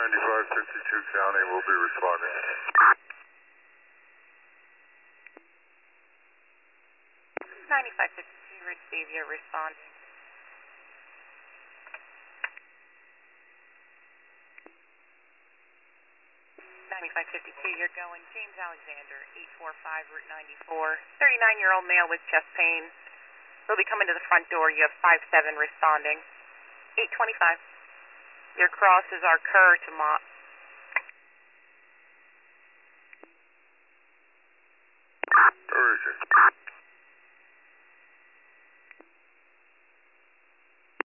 9552 County will be responding. 9552, receive your responding. 9552, you're going James Alexander, 845 Route 94. 39-year-old male with chest pain. Will be coming to the front door. You have 57 responding. 825. Your crosses are Kerr to